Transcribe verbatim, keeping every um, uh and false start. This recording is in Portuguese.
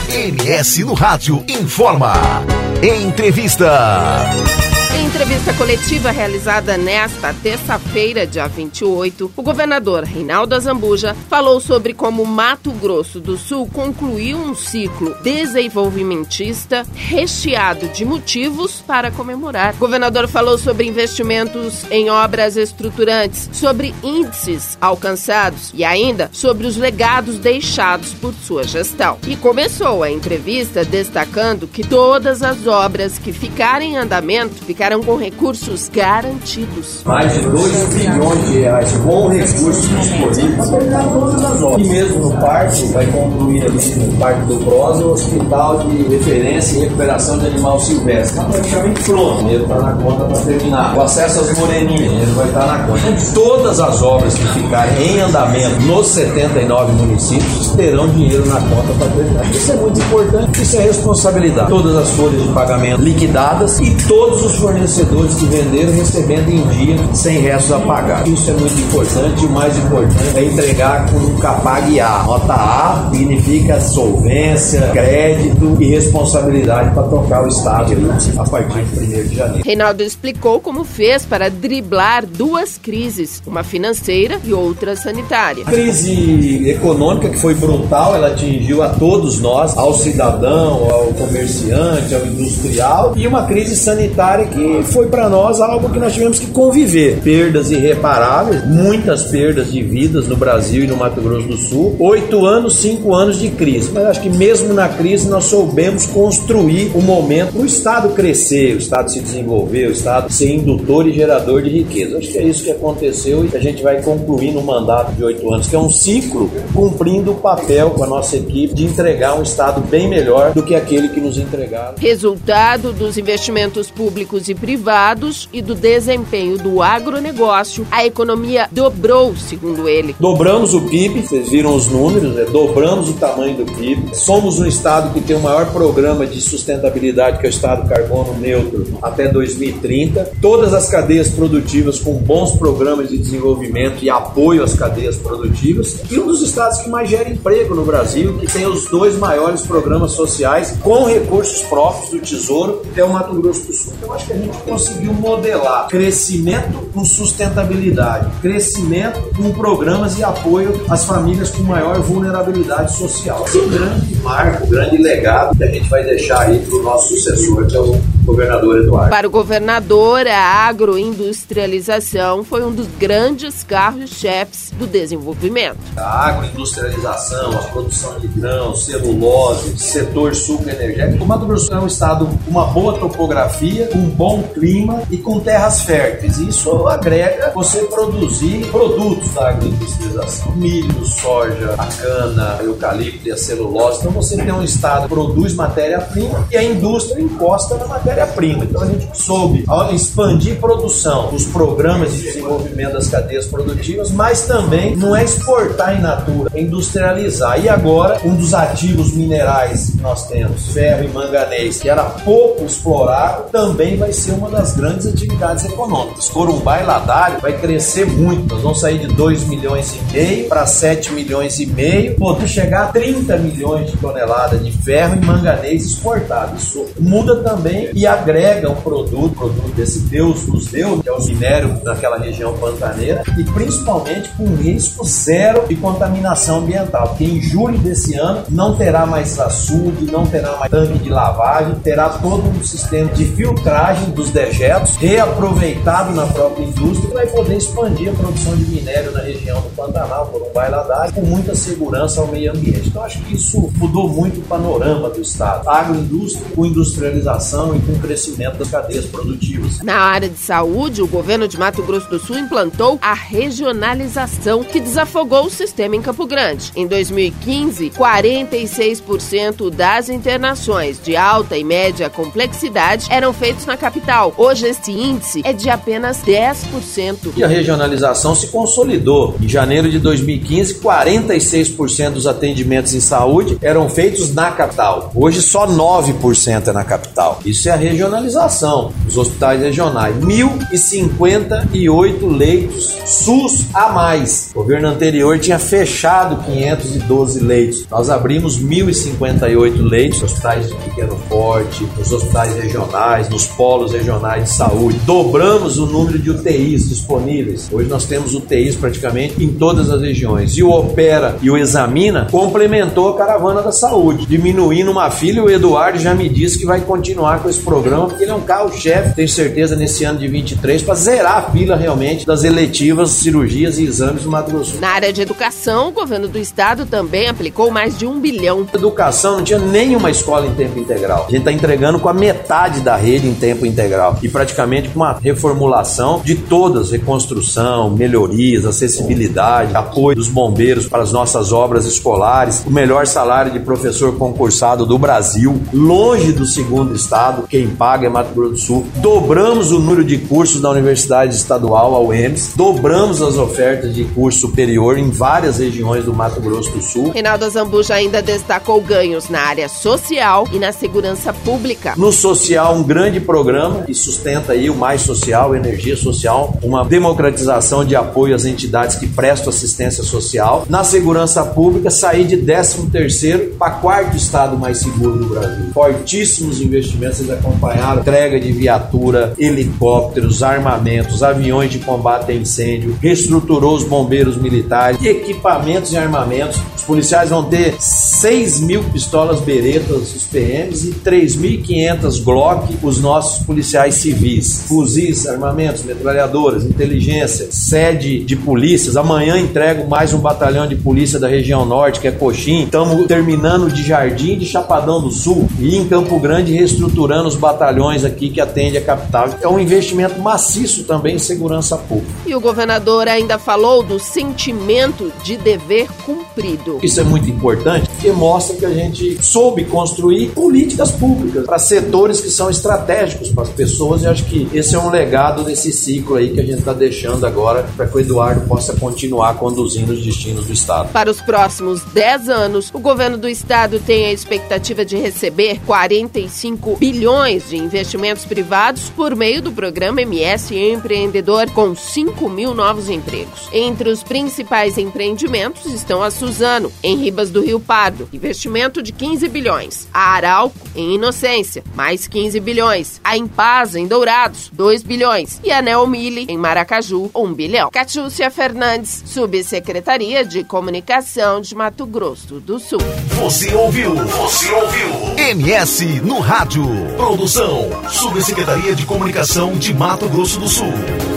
M S no Rádio informa. Entrevista. Em entrevista coletiva realizada nesta terça-feira, dia vinte e oito, o governador Reinaldo Azambuja falou sobre como Mato Grosso do Sul concluiu um ciclo desenvolvimentista recheado de motivos para comemorar. O governador falou sobre investimentos em obras estruturantes, sobre índices alcançados e ainda sobre os legados deixados por sua gestão. E começou a entrevista destacando que todas as obras que ficarem em andamento ficarão com recursos garantidos. Mais de dois bilhões de reais com recursos disponíveis para todas as obras. E mesmo no parque, vai concluir ali no Parque do Prosa o Hospital de Referência e Recuperação de Animal Silvestre. Está praticamente pronto, ele está na conta para terminar. O acesso às moreninhas, ele vai estar na conta. Então, todas as obras que ficarem em andamento nos setenta e nove municípios terão dinheiro na conta para terminar. Isso é muito importante, isso é responsabilidade. Todas as folhas de pagamento liquidadas e todos os fornecedores que venderam recebendo em dia sem restos a pagar. Isso é muito importante e o mais importante é entregar com um CAPAG A. Nota A significa solvência, crédito e responsabilidade para tocar o Estado a partir de primeiro de janeiro. Reinaldo explicou como fez para driblar duas crises, uma financeira e outra sanitária. A crise econômica, que foi brutal, ela atingiu a todos nós, ao cidadão, ao comerciante, ao industrial, e uma crise sanitária que foi para nós algo que nós tivemos que conviver. Perdas irreparáveis, muitas perdas de vidas no Brasil e no Mato Grosso do Sul. Oito anos, cinco anos de crise. Mas acho que mesmo na crise nós soubemos construir um momento para o Estado crescer, o Estado se desenvolver, o Estado ser indutor e gerador de riqueza. Acho que é isso que aconteceu e que a gente vai concluir no mandato de oito anos, que é um ciclo cumprindo o papel com a nossa equipe de entregar um Estado bem melhor do que aquele que nos entregaram. Resultado dos investimentos públicos e privados e do desempenho do agronegócio, a economia dobrou, segundo ele. Dobramos o P I B, vocês viram os números, né? Dobramos o tamanho do P I B. Somos um estado que tem o maior programa de sustentabilidade, que é o estado carbono neutro, até dois mil e trinta. Todas as cadeias produtivas com bons programas de desenvolvimento e apoio às cadeias produtivas. E um dos estados que mais gera emprego no Brasil, que tem os dois maiores programas sociais com recursos próprios do Tesouro, é o Mato Grosso do Sul. Então, acho que a gente conseguiu modelar crescimento com sustentabilidade, crescimento com programas e apoio às famílias com maior vulnerabilidade social. Esse é um grande marco, um grande legado que a gente vai deixar aí para o nosso sucessor, que é o governador Eduardo. Para o governador, a agroindustrialização foi um dos grandes carros-chefes do desenvolvimento. A agroindustrialização, a produção de grãos, celulose, setor sucroenergético. O Mato Grosso é um estado com uma boa topografia, com um bom clima e com terras férteis. Isso agrega você produzir produtos da agroindustrialização. Milho, soja, a cana, o eucalipto e a celulose. Então você tem um estado que produz matéria-prima e a indústria encosta na matéria-prima. Então a gente soube ao expandir produção, os programas de desenvolvimento das cadeias produtivas, mas também não é exportar in natura, é industrializar. E agora, um dos ativos minerais que nós temos, ferro e manganês, que era pouco explorado, também vai ser uma das grandes atividades econômicas. Corumbá e Ladário vai crescer muito. Nós vamos sair de dois milhões e meio para sete milhões e meio, poder chegar a trinta milhões de toneladas de ferro e manganês exportado. Isso muda também e agrega um produto, produto desse Deus nos deu, que é o minério naquela região pantaneira, e principalmente com risco zero de contaminação ambiental, porque em julho desse ano não terá mais açude, não terá mais tanque de lavagem, terá todo um sistema de filtragem dos dejetos reaproveitado na própria indústria e vai poder expandir a produção de minério na região do Pantanal, Corumbá e Ladário, com muita segurança ao meio ambiente. Então acho que isso mudou muito o panorama do estado. A agroindústria com industrialização e com crescimento das cadeias produtivas. Na área de saúde, o governo de Mato Grosso do Sul implantou a regionalização, que desafogou o sistema em Campo Grande. Em dois mil e quinze, quarenta e seis por cento das internações de alta e média complexidade eram feitos na capital. Hoje, esse índice é de apenas dez por cento. E a regionalização se consolidou. Em janeiro de dois mil e quinze, quarenta e seis por cento dos atendimentos em saúde eram feitos na capital. Hoje, só nove por cento é na capital. Isso é a regionalização dos hospitais regionais. mil e cinquenta e oito leitos SUS a mais. O governo anterior tinha fechado quinhentos e doze leitos. Nós abrimos mil e cinquenta e oito leitos, hospitais de pequeno porte, nos hospitais regionais, nos polos regionais de saúde. Dobramos o número de U T Is disponíveis. Hoje nós temos U T Is praticamente em todas as regiões. E o Opera e o Examina complementou a caravana da saúde, diminuindo uma fila. O Eduardo já me disse que vai continuar com esse programa, porque ele é um carro-chefe, tenho certeza, nesse ano de vinte e três, para zerar a fila realmente das eletivas, cirurgias e exames do Mato Grosso. Na área de educação, o governo do estado também aplicou mais de um bilhão. Educação não tinha nenhuma escola em tempo integral. A gente está entregando com a metade da rede em tempo integral e praticamente com uma reformulação de todas, reconstrução, melhorias, acessibilidade, apoio dos bombeiros para as nossas obras escolares, o melhor salário de professor concursado do Brasil, longe do segundo estado, quem paga é Mato Grosso do Sul. Dobramos o número de cursos da Universidade Estadual, a U E M S, dobramos as ofertas de curso superior em várias regiões do Mato Grosso do Sul. Reinaldo Azambuja ainda destacou ganhos na área social e na segurança pública. No social, um grande programa que sustenta aí o Mais Social, Energia Social, uma democratização de apoio às entidades que prestam assistência social. Na segurança pública, sair de décimo terceiro para quarto estado mais seguro do Brasil. Fortíssimos investimentos, vocês acompanharam, entrega de viatura, helicópteros, armamentos, aviões de combate a incêndio, reestruturou os bombeiros militares, equipamentos e armamentos. Os policiais vão ter seis mil pistolas beretas, os P Ms, e três mil e quinhentas Glock, os nossos policiais civis. Fuzis, armamentos, metralhadoras, inteligência, sede de polícias. Amanhã entrego mais um batalhão de polícia da região norte, que é Coxim. Estamos terminando de Jardim de Chapadão do Sul e em Campo Grande reestruturando os batalhões aqui que atende a capital. É um investimento maciço também em segurança pública. E o governador ainda falou do sentimento de dever cumprido. Isso é muito importante porque mostra que a gente soube construir políticas públicas para setores que são estratégicos para as pessoas, e acho que esse é um legado desse ciclo aí que a gente está deixando agora para que o Eduardo possa continuar conduzindo os destinos do estado. Para os próximos dez anos, o governo do estado tem a expectativa de receber quarenta e cinco bilhões de investimentos privados por meio do programa M S Empreendedor, com cinco mil novos empregos. Entre os principais empreendimentos estão a Suzano, em Ribas do Rio Pardo, investimento de quinze bilhões. A Arauco, em Inocência, mais quinze bilhões. A Impasa, em Dourados, dois bilhões. E a Neomile, em Maracaju, um bilhão. Catiúcia Fernandes, Subsecretaria de Comunicação de Mato Grosso do Sul. Você ouviu? Você ouviu? M S no Rádio. Produção, Subsecretaria de Comunicação de Mato Grosso do Sul.